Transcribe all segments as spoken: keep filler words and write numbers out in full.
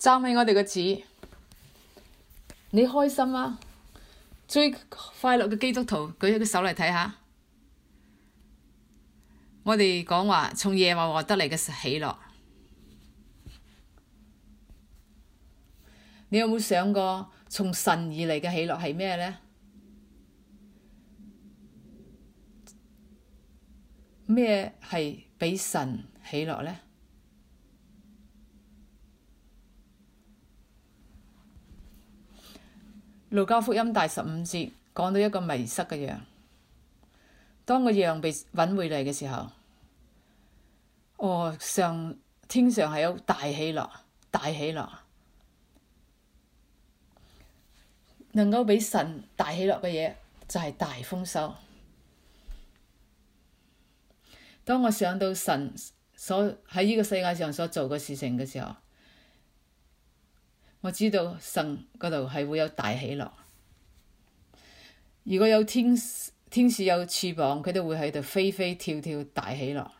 讚美我哋嘅主，你開心啊？最快樂嘅基督徒舉起個手嚟睇下。我哋講話從耶和華得嚟嘅喜樂，你有冇想過從神而嚟嘅喜樂係咩呢？咩係俾神喜樂呢？路加福音第十五節講到一個迷失嘅羊，當個羊被揾回嚟嘅時候，哦，上天上係有大喜樂，大喜樂，能夠俾神大喜樂嘅嘢就係大豐收。當我想到神所喺呢個世界上所做嘅事情嘅時候，我知道神嗰度係會有大喜樂。如果有天天使有翅膀，佢都會喺度飛飛跳跳大喜樂。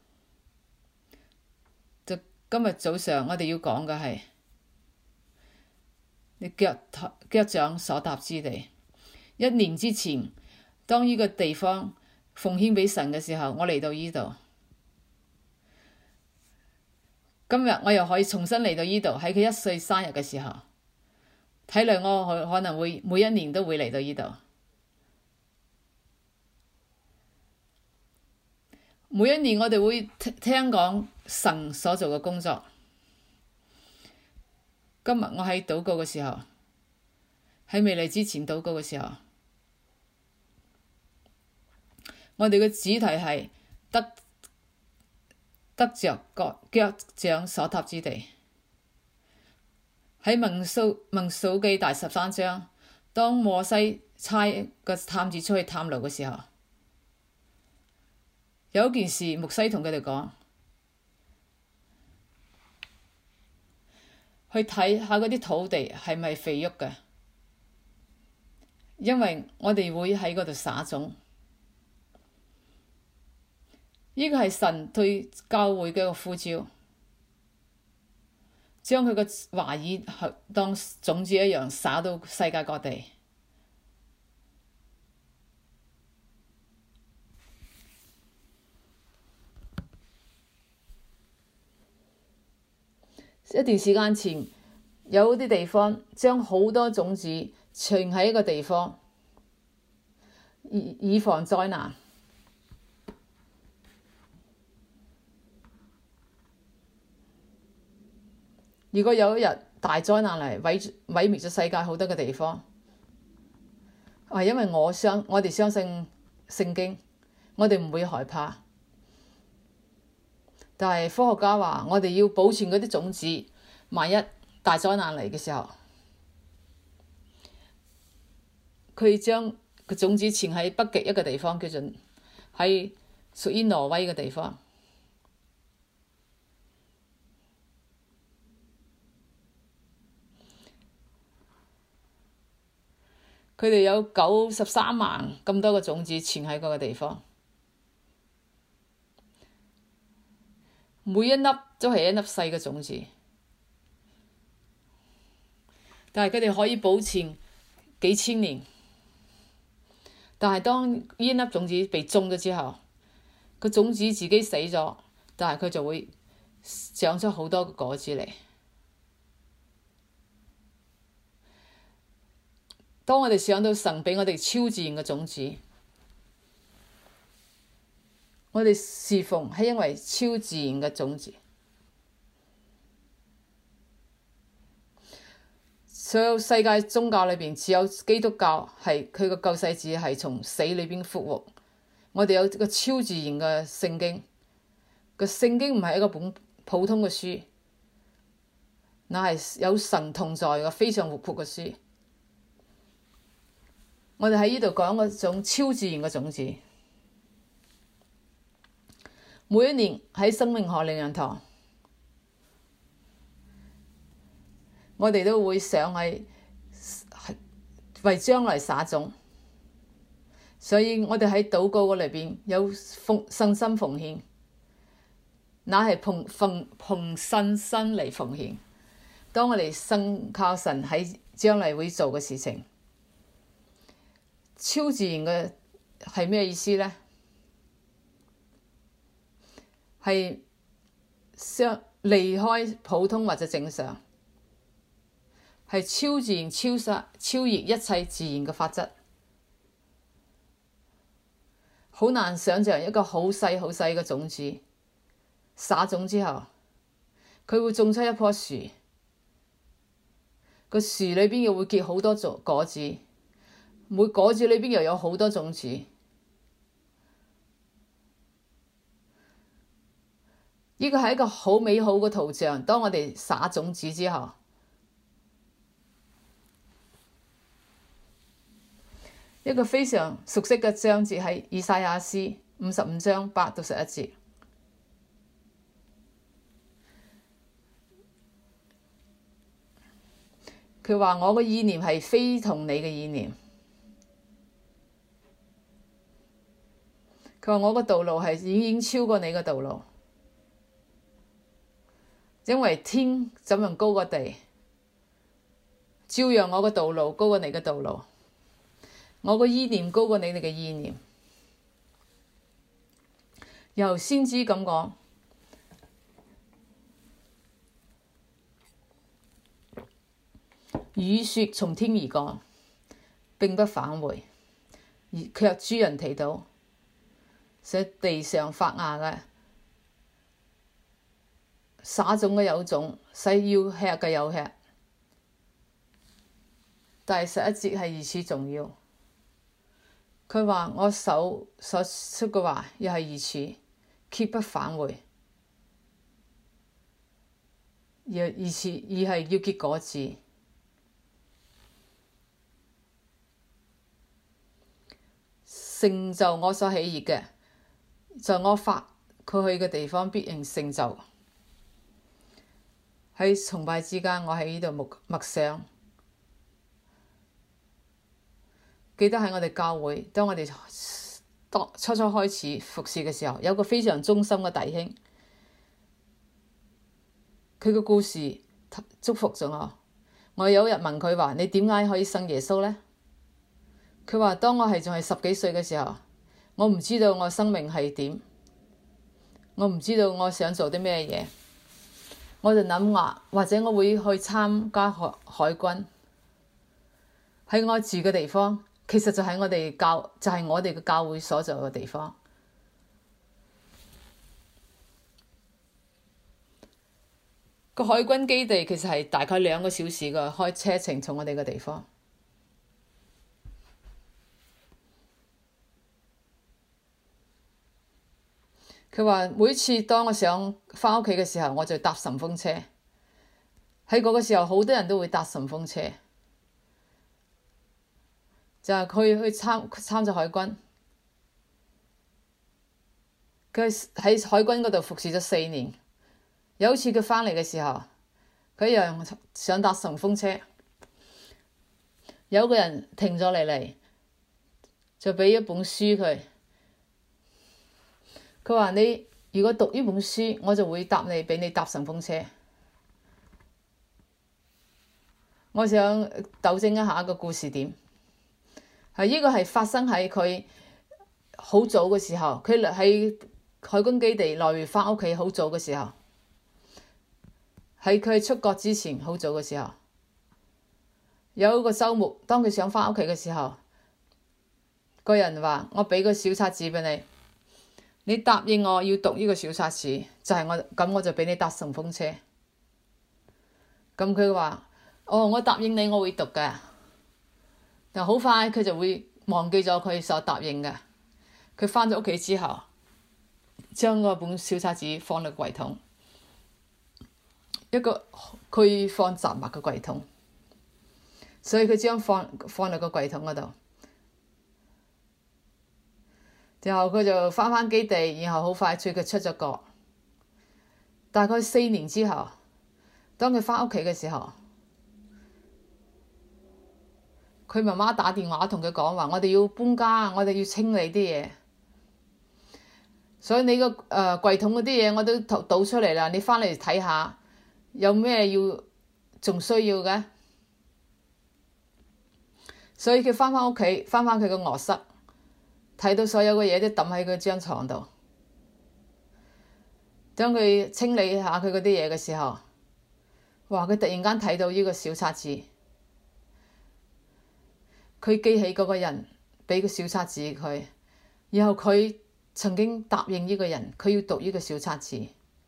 就今日早上我哋要講嘅係你腳腳掌所踏之地。一年之前，當呢個地方奉獻俾神嘅時候，我嚟到呢度。今日我又可以重新嚟到呢度，喺佢一歲生日嘅時候，睇嚟我可能會每一年都會嚟到呢度。每一年我哋會聽講神所做嘅工作。今日我喺禱告嘅時候，喺未嚟之前禱告嘅時候，我哋嘅主題係得得着腳腳掌所踏之地。喺民數民數記第十三章，當摩西差個探子出去探路嘅時候，有一件事，牧西同佢哋講，去睇下嗰啲土地係咪肥沃嘅，因為我哋會喺嗰度撒種。呢個係神對教會嘅一個呼召，將佢嘅話語當種子一樣撒到世界各地。一段時間前，有啲地方將好多種子存喺一個地方，以以防災難。如果有一日大災難嚟毀毀滅咗世界好多嘅地方，係因為我相我哋相信聖經，我哋唔會害怕。但係科學家話，我哋要保存嗰啲種子，萬一大災難嚟嘅時候，佢將個種子存喺北極一個地方，叫做喺屬於挪威嘅地方。佢哋有九十三萬咁多個種子存喺嗰個地方，每一粒都係一粒細嘅種子，但係佢哋可以保存幾千年。但係當呢一粒種子被種咗之後，個種子自己死咗，但係佢就會長出好多個果子嚟。當我哋想到神俾我哋超自然嘅種子，我哋侍奉係因為超自然嘅種子。所有世界宗教裏邊，只有基督教係佢個救世主係從死裏邊復活。我哋有個超自然嘅聖經，個聖經唔係一個本普通嘅書，乃係有神同在嘅非常活潑嘅書。我哋喺呢度講嗰種超自然嘅種子。每一年喺生命河靈糧堂，我哋都會想係為將來撒種，所以我哋喺禱告嗰裏邊有奉信心奉獻，那係奉奉奉信心嚟奉獻。 當我哋信靠神喺將來會做嘅事情，超自然嘅係咩意思呢？係相離開普通或者正常，係超自然、超殺、超越一切自然嘅法則。好難想像一個好細好細嘅種子撒種之後，佢會種出一棵樹，個樹裏邊又會結好多種果子，每果子裏邊又有好多種子。呢個係一個好美好嘅圖像。當我哋撒種子之後，一個非常熟悉嘅章節係以賽亞書五十五章八到十一節。佢話：我嘅意念係非同你嘅意念。佢話：我嘅道路係已經超過你嘅道路。因為天怎樣高過地，照樣我嘅道路高過你嘅道路，我嘅意念高過你哋嘅意念。由先知咁講，雨雪從天而降，並不返回，而卻諸人祈禱，使地上發芽嘅，撒種嘅有種，使要吃嘅有吃。第十一節係如此重要。佢話：我手所出嘅話又係如此，決不返回，而而是而係要結果子，成就我所喜悅嘅，在我發佢去嘅地方必然成就。喺崇拜之間，我喺呢度默默想，記得喺我哋教會，當我哋當初初開始服侍嘅時候，有個非常忠心嘅弟兄，佢個故事祝福咗我。我有一日問佢話：你點解可以信耶穌呢？佢話：當我係仲係十幾歲嘅時候，我唔知道我生命係點，我唔知道我想做啲咩嘢。我就諗話，或者我會去參加海海軍。喺我住嘅地方，其實就係我哋教，就係我哋嘅教會所在嘅地方。個海軍基地其實係大概兩個小時嘅開車程，從我哋嘅地方。佢話每次當我想返屋企嘅時候，我就搭順風車。喺嗰個時候，好多人都會搭順風車，就係佢去參參咗海軍。佢喺海軍嗰度服侍咗四年。有一次佢返嚟嘅時候，佢一樣想搭順風車，有個人停咗嚟嚟，就俾一本書佢。佢話：你如果讀呢本書，我就會答你，俾你搭順風車。我想糾正一下一個故事點，係呢個係發生喺佢好早嘅時候，佢喺海軍基地來回返屋企好早嘅時候，喺佢出國之前好早嘅時候，有一個週末，當佢想返屋企嘅時候，個人話：我俾個小冊子俾你。你答應我要讀呢個小冊子，就係、是、我咁我就俾你搭順風車。咁佢話：哦，我答應你，我會讀嘅。但好快佢就會忘記咗佢所答應嘅。佢返咗屋企之後，將嗰本小冊子放落櫃桶，一個佢放雜物嘅櫃桶，所以佢將放放落個櫃桶嗰度。然後佢就返返基地，然後好快脆佢出咗國。大概四年之後，當佢返屋企嘅時候，佢媽媽打電話同佢講話：我哋要搬家，我哋要清理啲嘢，所以你個誒、呃、櫃桶嗰啲嘢我都倒出嚟啦。你返嚟睇下，有咩要仲需要嘅，所以佢返返屋企，返返佢個臥室，睇到所有嘅嘢都抌喺佢張床度。當佢清理下佢嗰啲嘢嘅時候，哇！佢突然間睇到呢個小冊子，佢記起嗰個人畀個小冊子佢，然後佢曾經答應呢個人，佢要讀呢個小冊子。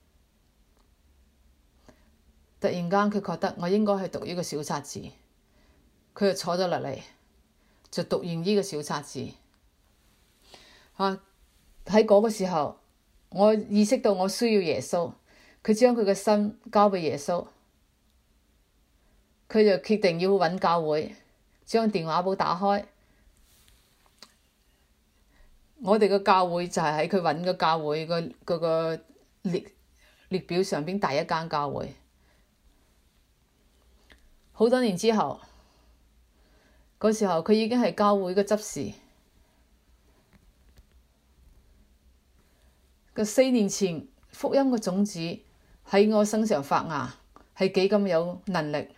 突然間佢覺得我應該去讀呢個小冊子，佢就坐咗落嚟，就讀完呢個小冊子。啊！喺嗰個時候，我意識到我需要耶穌，佢將佢嘅心交俾耶穌，佢就決定要揾教會，將電話簿打開。我哋嘅教會就係喺佢揾嘅教會個嗰個列列表上邊第一間教會。好多年之後，嗰時候佢已經係教會嘅執事。個四年前福音嘅種子喺我身上發芽，係幾咁有能力。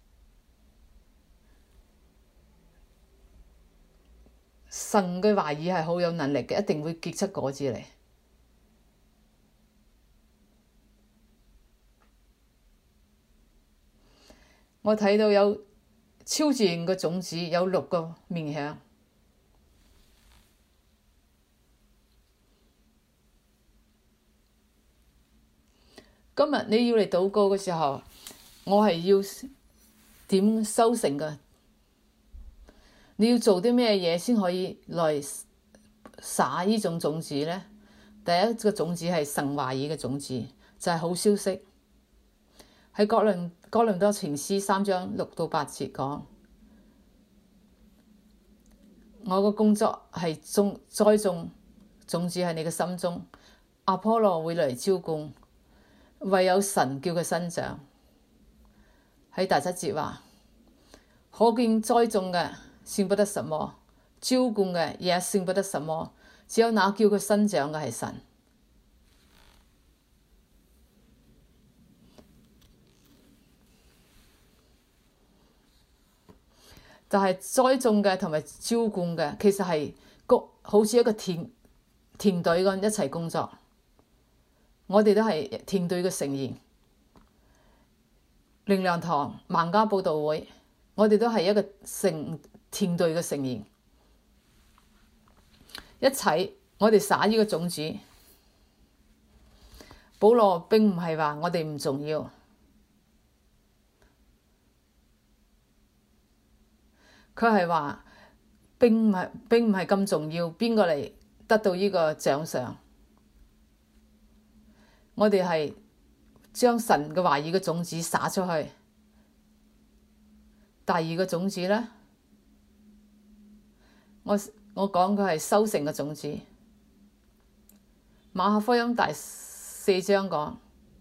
神嘅話語係好有能力嘅，一定會結出果子嚟。我睇到有超自然嘅種子，有六個面向。今日你要嚟禱告嘅時候，我係要點收成嘅？你要做啲咩嘢先可以來撒呢種種子呢？第一個種子係神話語嘅種子，就係好消息。喺哥林哥林多前書三章六到八節講，我嘅工作係種栽種種子喺你嘅心中，阿波羅會嚟澆灌，唯有神叫佢生長。喺第七節話，可見栽種嘅算不得什麼，澆灌嘅也算不得什麼，只有那叫佢生長嘅係神。但係栽種嘅同埋澆灌嘅，其實係個好似一個團團隊咁一齊工作。我哋都係團隊嘅成員，靈糧堂、萬家佈道會，我哋都係一個成團隊嘅成員，一齊我哋撒呢個種子。保羅並唔係話我哋唔重要，佢係話並唔係並唔係咁重要，邊個嚟得到呢個獎賞？我哋係將神嘅話語嘅種子撒出去。第二個種子呢，我我講佢係收成嘅種子。馬可福音第四章講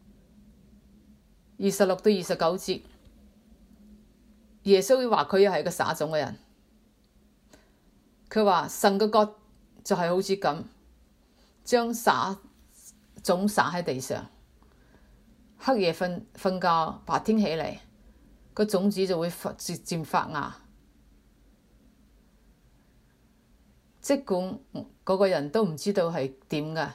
二十六到二十九節，耶穌話佢又係個撒種嘅人。佢話神嘅國就係好似咁，將撒種撒喺地上，黑夜瞓瞓覺，白天起嚟，個種子就會逐漸發芽。即管嗰個人都唔知道係點㗎。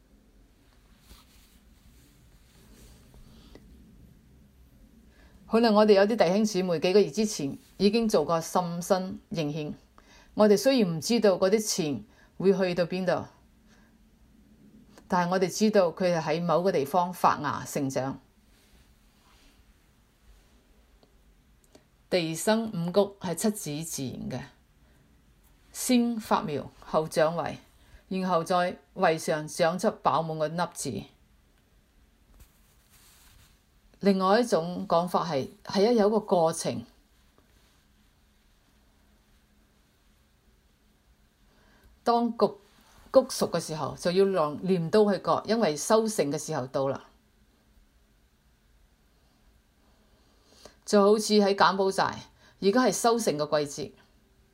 可能我哋有啲弟兄姊妹幾個月之前已經做過浸身認獻，我哋雖然唔知道嗰啲錢會去到邊度，但係我哋知道佢係喺某個地方發芽成長。地生五穀係七子自然嘅，先發苗後長圍，然後在圍上長出飽滿嘅粒子。另外一種講法係係一有一個過程，當穀穀熟嘅時候就要用鐮刀去割，因為收成嘅時候到啦。就好似喺柬埔寨，而家係收成嘅季節，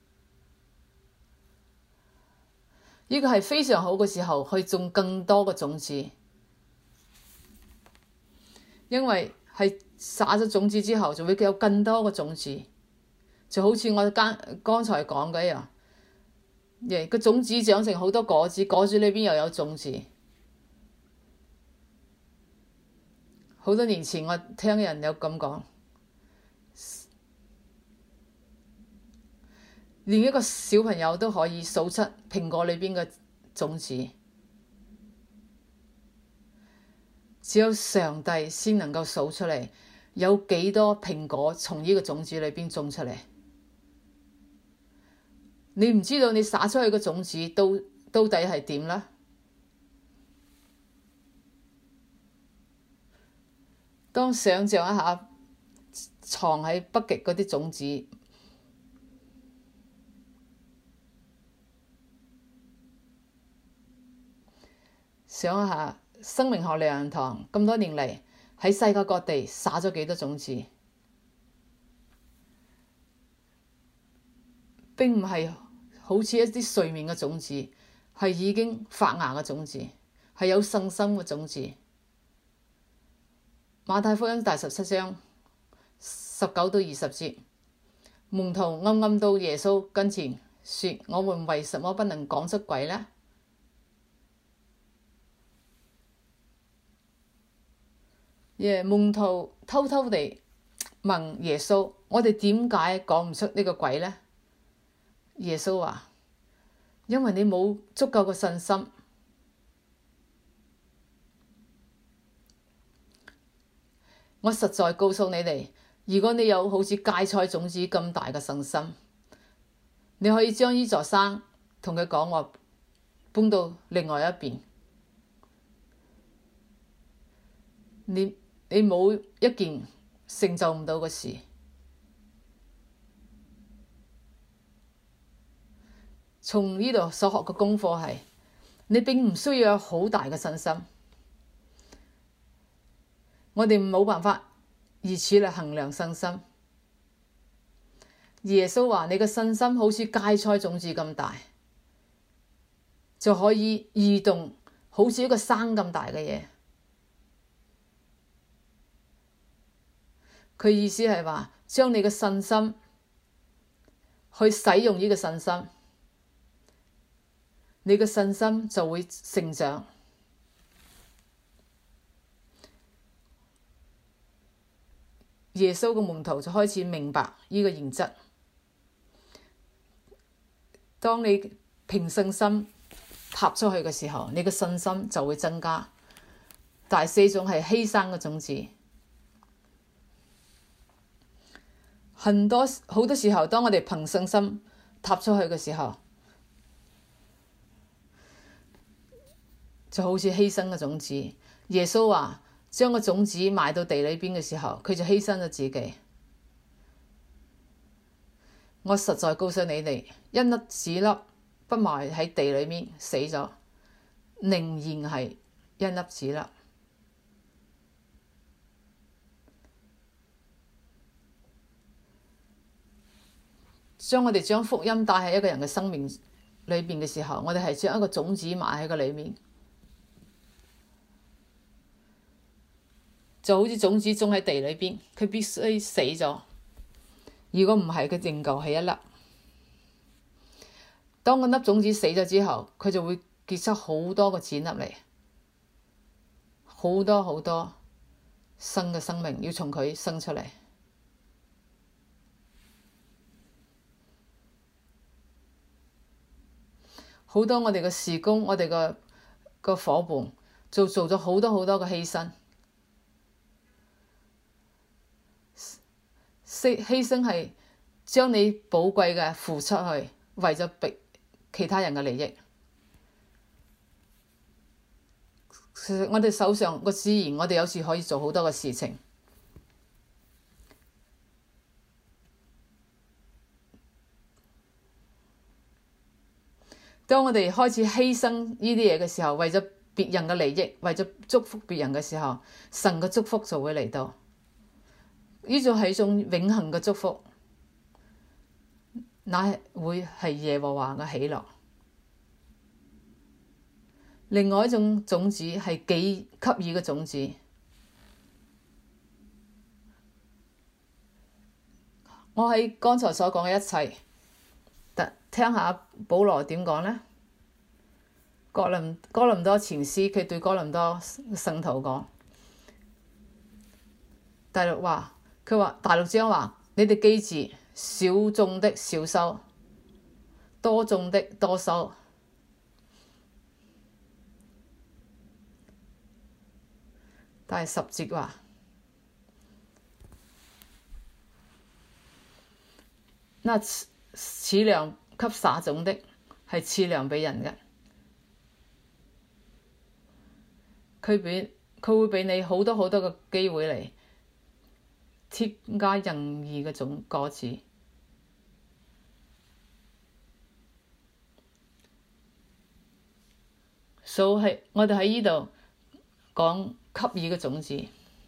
呢個係非常好嘅時候去種更多嘅種子，因為係撒咗種子之後，就會有更多嘅種子，就好似我剛剛才講嘅一樣。耶，個種子長成好多果子，果子裏邊又有種子。好多年前我聽人有咁講，連一個小朋友都可以數出蘋果裏邊嘅種子，只有上帝先能夠數出嚟有幾多蘋果從呢個種子裏邊種出嚟。你唔知道你撒出去嘅種子到到底係點啦？當想像一下藏喺北極嗰啲種子，想一下生命學靈糧堂咁多年嚟喺世界各地撒咗幾多種子，並唔係好似一啲睡眠嘅種子，係已經發芽嘅種子，係有信心嘅種子。馬太福音第十七章十九到二十節，門徒暗暗到耶穌跟前說：我們為什麼不能趕出鬼呢？耶，門徒偷偷地問耶穌：我哋點解趕唔出呢個鬼呢？耶穌話：因為你冇足夠嘅信心。我實在告訴你哋，如果你有好似芥菜種子咁大嘅信心，你可以將呢座山同佢講話搬到另外一邊。你你冇一件成就唔到嘅事。從呢度所學嘅功課係，你並唔需要有好大嘅信心。我哋冇辦法以此嚟衡量信心。耶穌話：你嘅信心好似芥菜種子咁大，就可以移動好似一個山咁大嘅嘢。佢意思係話，將你嘅信心去使用呢個信心，你嘅信心就會成長。耶穌嘅門徒就開始明白呢個原則。當你憑信心踏出去嘅時候，你嘅信心就會增加。第四種係犧牲嘅種子。很多好多時候，當我哋憑信心踏出去嘅時候，就好似犧牲嘅種子。耶穌話：將個種子埋到地裏邊嘅時候，佢就犧牲咗自己。我實在告訴你哋，一粒子粒不埋喺地裏面死咗，寧然係一粒子粒。將我哋將福音帶喺一個人嘅生命裏邊嘅時候，我哋係將一個種子埋喺個裏面，就好似種子種喺地裏邊，佢必須死咗。如果唔係，佢仍舊係一粒。當嗰粒種子死咗之後，佢就會結出好多個子粒嚟，好多好多新嘅生命要從佢生出嚟。好多我哋嘅事工，我哋嘅個夥伴就做咗好多好多嘅犧牲。犧牲係將你寶貴嘅付出去，為咗俾其他人嘅利益。其實我哋手上個資源，我哋有時可以做好多嘅事情。當我哋開始犧牲呢啲嘢嘅時候，為咗別人嘅利益，為咗祝福別人嘅時候，神嘅祝福就會嚟到。呢種係一種永恆嘅祝福，乃會係耶和華嘅喜樂。另外一種種子係幾給予嘅種子， 我喺剛才所講嘅一切，特聽下保羅點講呢？哥林哥林多前書佢對哥林多聖徒講，第六話佢話第六章話：你哋記住，少種的少收，多種的多收。第十節話：那賜糧給撒種的，係賜糧俾人嘅。佢俾佢會俾你好多好多嘅機會嚟添加任意嘅種果子。所以係我哋喺呢度講給予嘅種子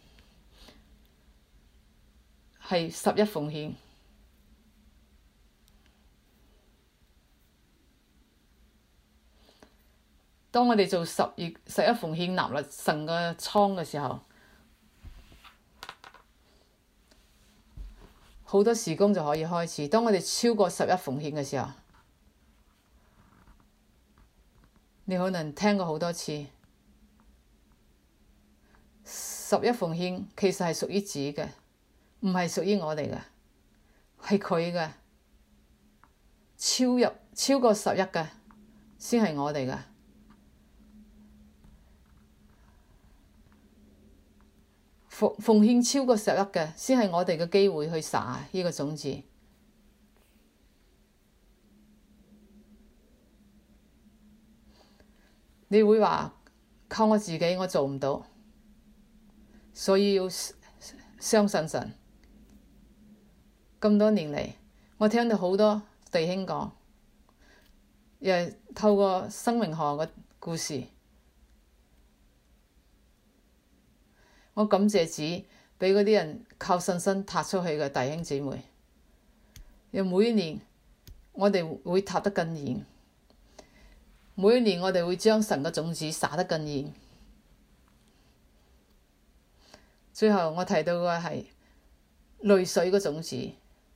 係十一奉獻。當我哋做十月十一奉獻納入神嘅倉嘅時候，好多事工就可以開始。當我哋超過十一奉獻嘅時候，你可能聽過好多次，十一奉獻其實係屬於主嘅，唔係屬於我哋嘅，係佢嘅。超入超過十一嘅先係我哋嘅。奉奉獻超過十一嘅，先係我哋嘅機會去撒呢個種子。你會話靠我自己我做唔到，所以要相信神。咁多年嚟，我聽到好多弟兄講，又係透過生命河嘅故事。我感謝主畀嗰啲人靠信心踏出去嘅弟兄姊妹，又每一年我哋會踏得更遠，每一年我哋會將神嘅種子撒得更遠。最後我提到嘅係淚水嘅種子，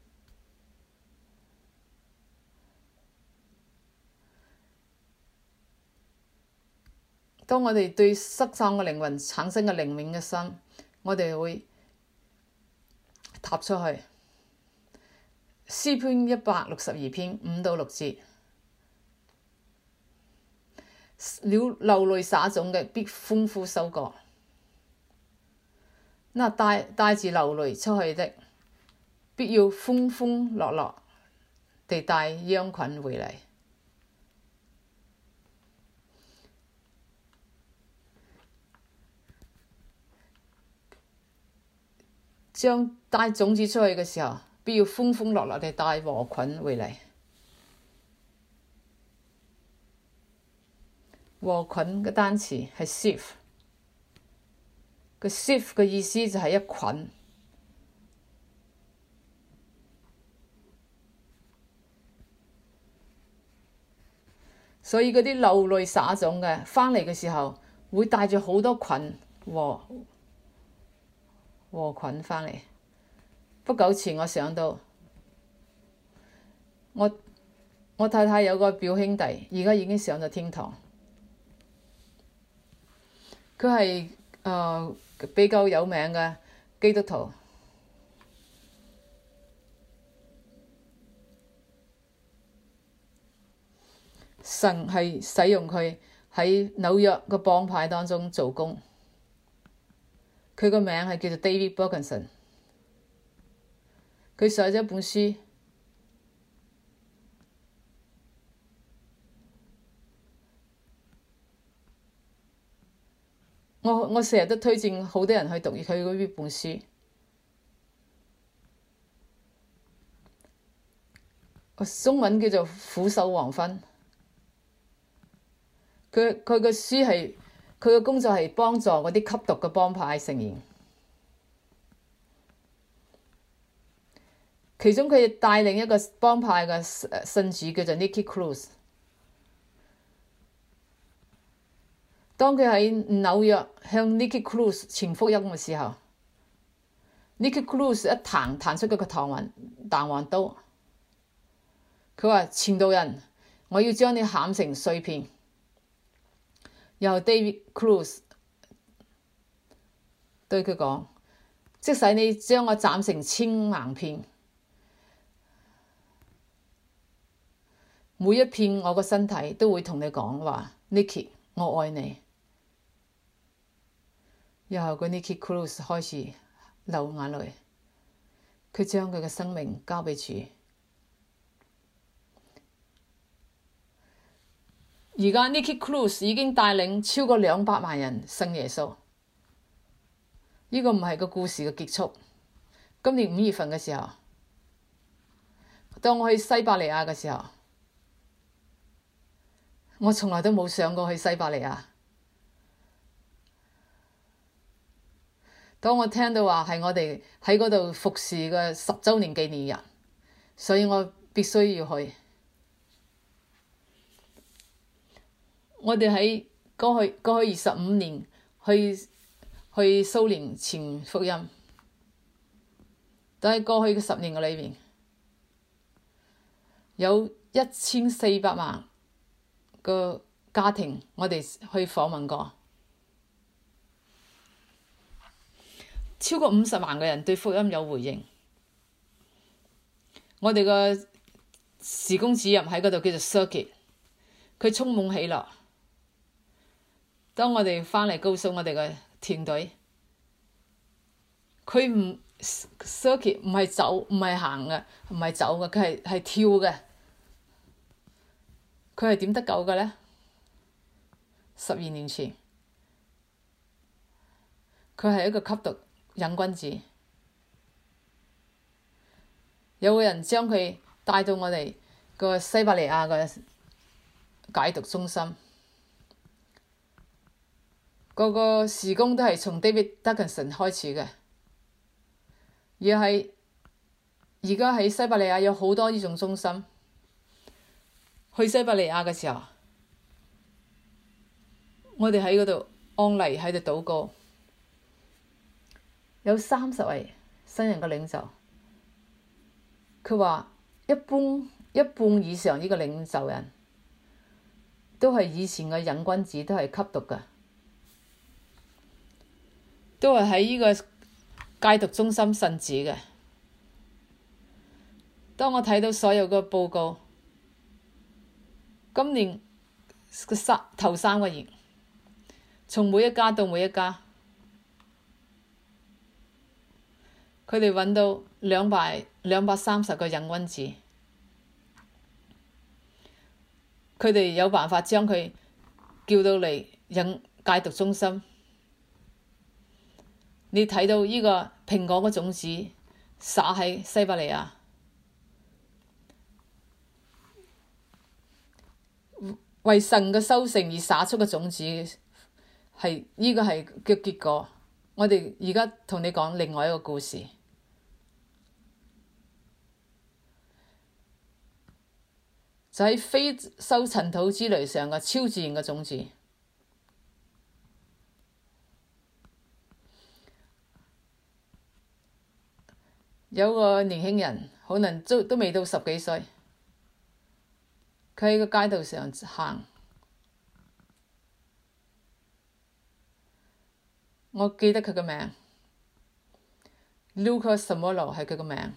當我哋對失喪嘅靈魂產生嘅靈敏嘅心，我哋會踏出去。詩篇一百六十二篇五到六節，流淚撒種嘅必豐富收割，那帶帶住流淚出去的，必要歡歡樂樂地帶羊群回嚟。將帶種子出去嘅時候，必要歡歡樂樂地帶禾捆回嚟。禾捆嘅單詞係 sheaf， 個 sheaf 嘅意思就係一捆。所以嗰啲流淚撒種嘅返嚟嘅時候，會帶住好多捆禾禾捆返嚟。不久前我想到，我我太太有個表兄弟，而家已經上咗天堂。佢係誒比較有名嘅基督徒。神係使用佢喺紐約個幫派當中做工。佢個名係叫做 David Bergerson。佢寫咗一本書，我我成日都推薦好多人去讀佢嗰呢本書。中文叫做《俯首黃昏》。佢佢個書係佢嘅工作係幫助嗰啲吸毒嘅幫派成員。其中佢帶領一個幫派嘅信主叫做 Nicky Cruz。當佢喺紐約向 Nicky Cruz傳福音嘅時候， Nicky Cruz 一彈彈出嗰個彈簧彈簧刀，佢話傳道人，我要將你砍成碎片。然後 David Cruz 對佢講，即使你將我斬成千萬片，每一片我個身體都會同你講話 Nicky 我愛你。然後個 Nicky Cruz 開始流眼淚，佢將佢嘅生命交俾主。而家 Nicky Cruz 已經帶領超過兩百萬人信耶穌。呢個唔係個故事嘅結束。今年五月份嘅時候，當我去西伯利亞嘅時候，我從來都冇想過去西伯利亞。當我聽到話係我哋喺嗰度服侍嘅十週年紀念日，所以我必須要去。我哋喺過去過去二十五年去去蘇聯傳福音，但係過去嘅十年嘅裏面，有一千四百萬個家庭，我哋去訪問過，超過五十萬個人對福音有回應。我哋個事工主任喺嗰度叫做 Circuit， 佢充滿喜樂。當我哋返嚟告訴我哋嘅團隊，佢唔 Circuit 唔係走唔係行嘅，唔係走嘅，佢係係跳嘅。佢係點得救嘅呢？十二年前，佢係一個吸毒癮君子，有個人將佢帶到我哋個西伯利亞嘅解毒中心。個個事工都係從 David Dickinson 開始嘅，而係而家喺西伯利亞有好多呢種中心。去西伯利亞嘅時候，我哋喺嗰度安麗喺度禱告，有三十位新人嘅領袖。佢話一般一半以上呢個領袖人都係以前嘅癮君子，都係吸毒嘅。都係喺呢個戒毒中心信主嘅。當我睇到所有嘅報告，今年個三頭三個月，從每一家到每一家，佢哋揾到兩百兩百三十個癮君子，佢哋有辦法將佢叫到嚟癮戒毒中心。你睇到呢個蘋果嘅種子撒喺西伯利亞，為神嘅收成而撒出嘅種子，係呢個係嘅結果。我哋而家同你講另外一個故事，就喺非洲塵土之雷上嘅超自然嘅種子。有個年輕人，可能都都未到十幾歲，佢喺個街道上行。我記得佢個名 Lucas Samolo 係佢個名。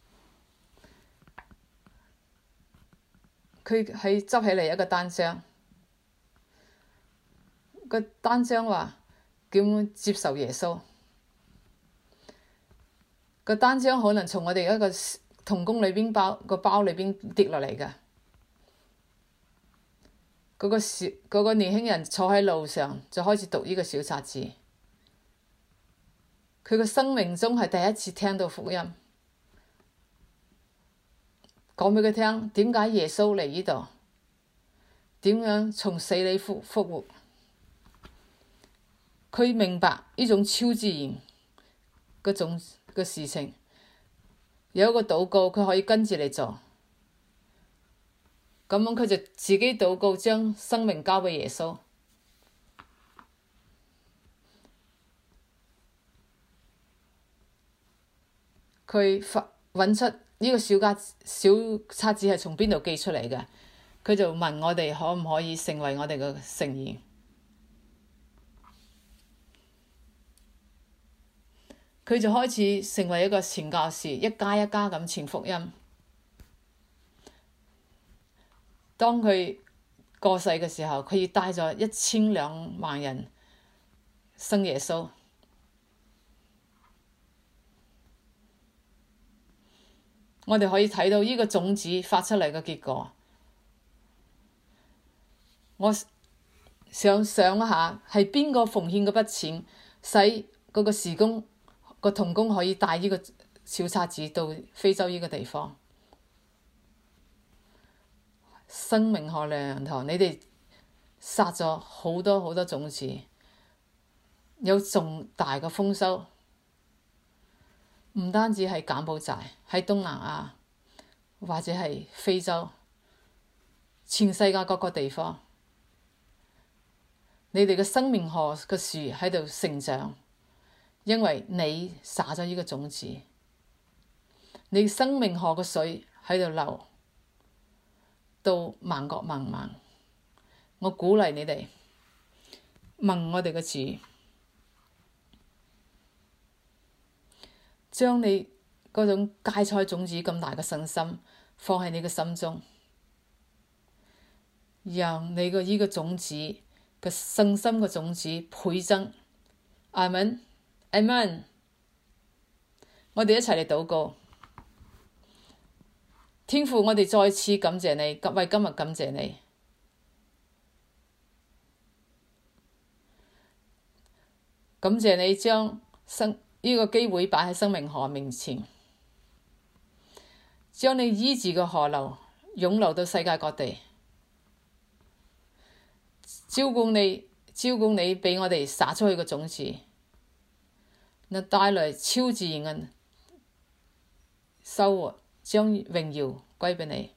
佢係執起嚟一個單張，個單張話叫我接受耶穌。個單張可能從我哋一個童工裏邊包個包裏邊跌落嚟㗎。嗰個小嗰個年輕人坐喺路上就開始讀呢個小冊子。佢個生命中係第一次聽到福音，講俾佢聽點解耶穌嚟呢度，點樣從死裏復復活。佢明白呢種超自然嗰種嘅事情，有一個禱告佢可以跟住嚟做，咁樣佢就自己禱告，將生命交俾耶穌。 佢發揾出呢個小冊小冊子係從邊度寄出嚟嘅，佢就問我哋可唔可以成為我哋嘅成員。佢就開始成為一個傳教士，一家一家咁傳福音。當佢過世嘅時候，佢要帶咗一千兩萬人信耶穌。我哋可以睇到呢個種子發出嚟嘅結果。我想想一下，係邊個奉獻嗰筆錢，使嗰個事工、個同工可以帶呢個小冊子到非洲呢個地方？生命河良堂，你哋撒咗好多好多種子，有重大嘅豐收。唔單止係柬埔寨，喺東南亞或者係非洲，全世界各個地方，你哋嘅生命河嘅樹喺度成長，因為你撒咗呢個種子，你生命河嘅水喺度流到萬國萬民。我鼓勵你哋問我哋嘅主，將你嗰種芥菜種子咁大嘅信心放喺你嘅心中，讓你個呢個種子嘅信心嘅種子倍增。阿們，阿們，我哋一齊嚟禱告。天父，我哋再次感謝你，為今日感謝你。感謝你將生呢個機會擺喺生命河面前，將你醫治嘅河流湧流到世界各地，照顧你，照顧你俾我哋撒出去嘅種子，那帶來超自然嘅收穫，將榮耀歸俾你。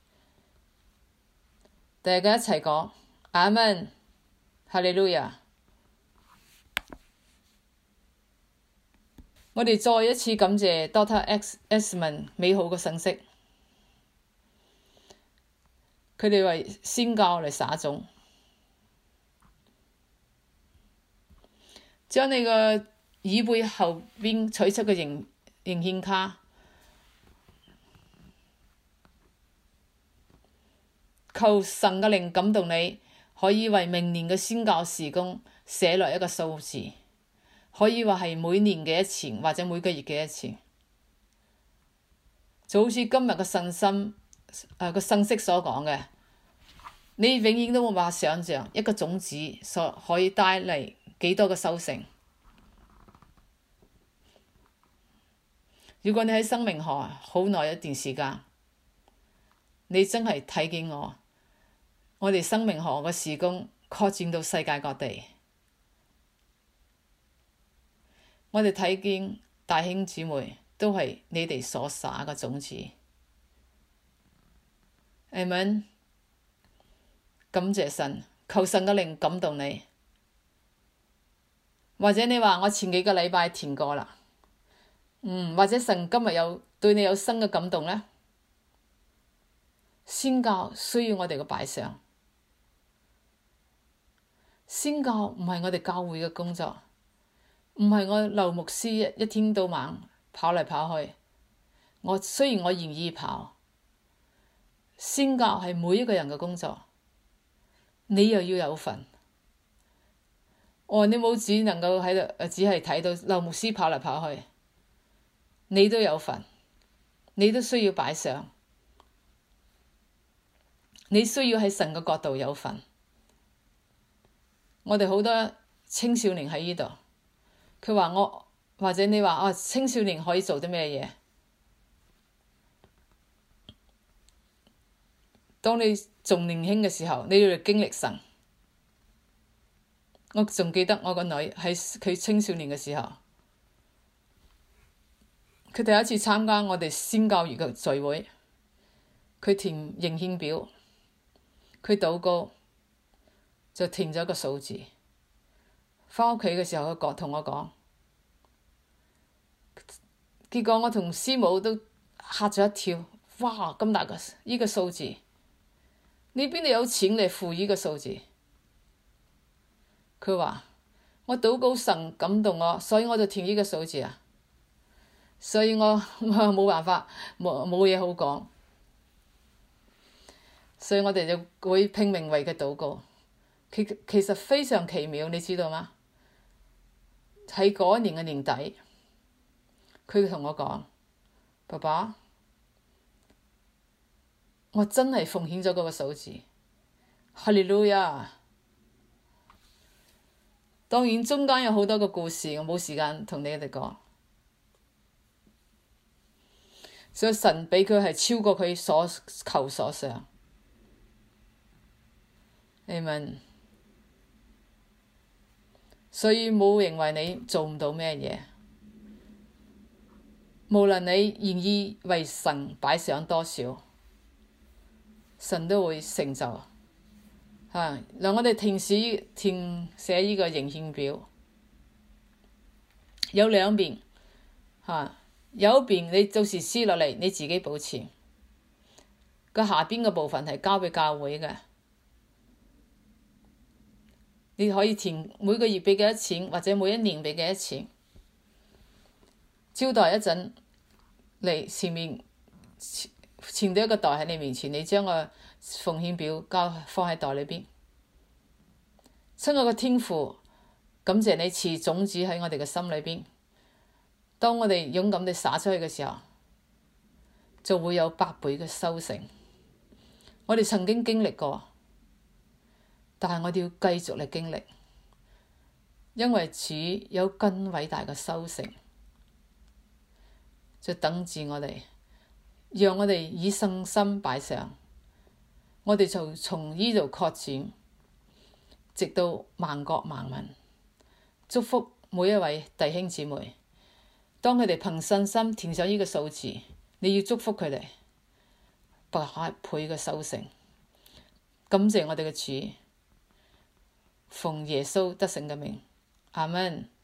大家一齊講阿們，哈利路亞。我哋再一次感謝 Doctor Esmond 美好嘅信息，佢哋為宣教嚟撒種，將你個椅背後邊取出嘅影影顯卡，求神嘅靈感動你，可以為明年嘅宣教事工寫落一個數字。可以話係每年嘅一次，或者每個月嘅一次，就好似今日嘅信心誒個信息所講嘅，你永遠都冇辦法想像一個種子所可以帶嚟幾多嘅收成。如果你喺生命河好耐一段時間，你真係睇見我，我哋生命河嘅事工擴展到世界各地。我哋睇見大兄姊妹都係你哋所撒嘅種子，阿們，感謝神，求神嘅靈感動你。或者你話我前幾個禮拜填過啦，嗯，或者神今日有對你有新嘅感動呢？宣教需要我哋嘅擺上，宣教唔係我哋教會嘅工作。唔係我劉牧師一一天到晚跑嚟跑去，我雖然我願意跑，宣教係每一個人嘅工作，你又要有份。哦，你冇只能夠喺度，只係睇到劉牧師跑嚟跑去，你都有份，你都需要擺上，你需要喺神嘅角度有份。我哋好多青少年喺呢度。佢話我，或者你話哦，青少年可以做啲咩嘢？當你仲年輕嘅時候，你要嚟經歷神。我仲記得我個女喺佢青少年嘅時候，佢第一次參加我哋宣教月嘅聚會，佢填認獻表，佢禱告就填咗個數字。返屋企嘅時候，佢講同我講， 結果我同師母都嚇咗一跳，哇！咁大個呢個數字，你邊度有錢嚟付呢個數字？佢話：我禱告神感動我，所以我就填呢個數字啊。所以我我冇辦法，冇冇嘢好講。所以我哋就會拼命為佢禱告。其其實非常奇妙，你知道嗎？喺嗰一年嘅年底，佢同我講：爸爸，我真係奉獻咗嗰個數字。哈利路亞！當然中間有好多個故事，我冇時間同你哋講。所以神俾佢係超過佢所求所想。阿們。所以冇認為你做唔到咩嘢，無論你願意為神擺上多少，神都會成就。嚇、啊，嗱，我哋填寫填寫呢個迎獻表，有兩邊嚇、啊，有一邊你到時撕落嚟，你自己保存。個下邊嘅部分係交俾教會嘅。你可以填每個月俾幾多錢，或者每一年俾幾多錢。招待一陣嚟前面前到一個袋喺你面前，你將個奉獻表交放喺袋裏邊。親愛嘅天父，感謝你賜種子喺我哋嘅心裏邊。當我哋勇敢地撒出去嘅時候，就會有百倍嘅收成。我哋曾經經歷過。但係我哋要繼續嚟經歷，因為主有更偉大嘅收成，就等住我哋，讓我哋以信心擺上，我哋就從呢度擴展，直到萬國萬民。祝福每一位弟兄姊妹，當佢哋憑信心填上呢個數字，你要祝福佢哋百倍嘅收成。感謝我哋嘅主。奉耶穌得勝嘅名，阿們。